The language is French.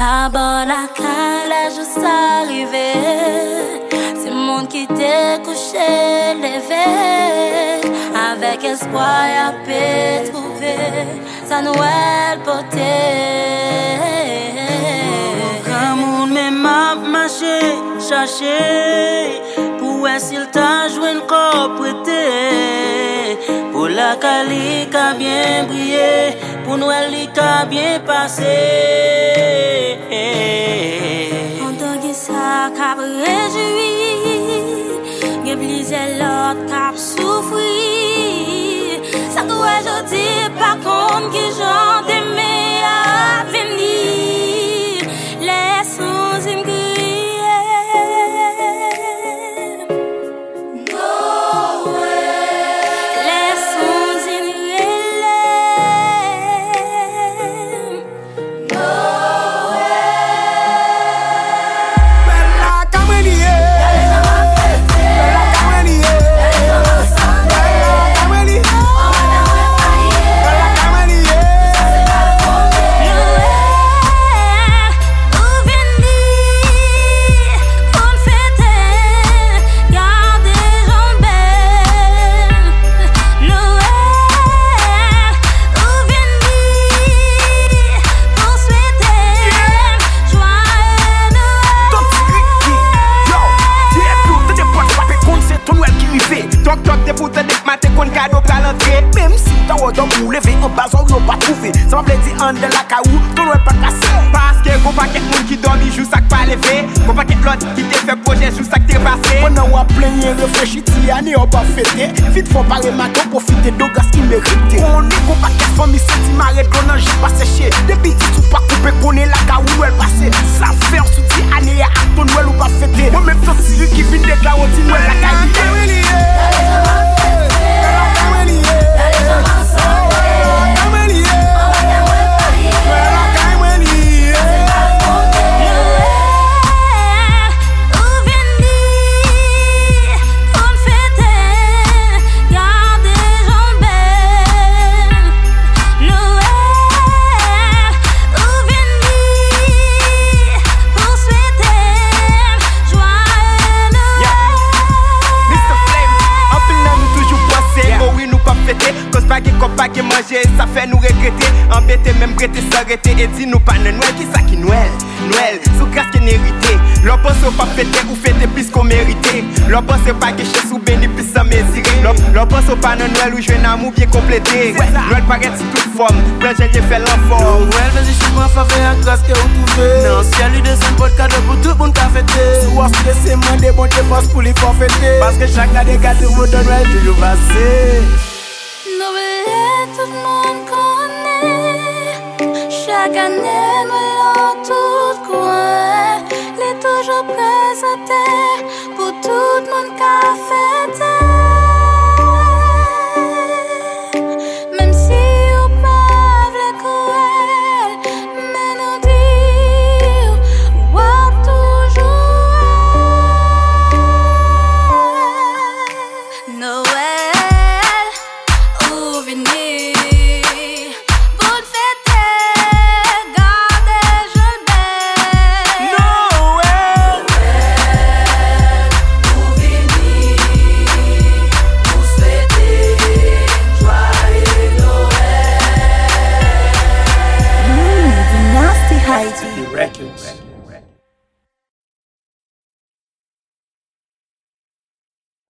À bord la calèche, juste arrivé. C'est le monde qui t'est couché, levé. Avec espoir, y'a pu trouver sa Noël potée. Quand moun même m'a marché, cherché, pour s'il t'a joué une propreté. Pour la Cali qu'a bien brillé, pour Noël li qu'a bien passé. On donne ça qu'a réjoui, y'a plusieurs l'autre qu'a souffri. Ça doit je dire par contre qui j'en aimé à venir. Laissons une grille. Laissons une même si t'as autant pour lever en bas, on n'a pas trouvé. Ça m'a plaisir en de la caou, ton n'est pas cassé. Parce que gros paquet de monde qui dormi, juste ça que pas levé. Gros paquet de l'autre qui te fait projet, juste ça que t'es passé. On a plein de réfléchis, t'y on va fêter. Vite faut parler maintenant, profiter de gaz qui mérite. On est gros paquet de famille, c'est qui m'arrête, on j'ai pas séché. Depuis que tu pas coupé, qu'on est la caou, elle passé. Ça fait en soutien, année à ton Noël ou pas fêter. Moi-même, ton Siri qui vient de la routine, Noël la caille. Pas qui manger, ça fait nous regretter. Embêter, même prêter, s'arrêter et dire nous pas de Noël. Qui ça qui Noël? Noël, sous grâce qui n'hérité. L'on pense pas fêter ou fêter plus qu'on mérité. L'on pense pas que chez sous bénéfice sans mésirer. L'on pense pas de Noël où je un amour bien complété. Noël paraît sous toute forme, quand j'ai fait l'enfant. Noël, vas-y, je suis en faveur à grâce que vous trouvez. Non, si elle lui descend pas de cadeau pour tout le monde qui a fêté. Soit c'est moi des bons défenses pour les faire fêter. Parce que chaque année, gâteau, vous donne Noël, toujours passé. Noël, tout le monde connaît. Chaque année, Noël en tout coin. Il est toujours présenté pour tout le monde qui a fêté. Même si on peut les cruels, mais nous dire, wow, toujours Noël. Records.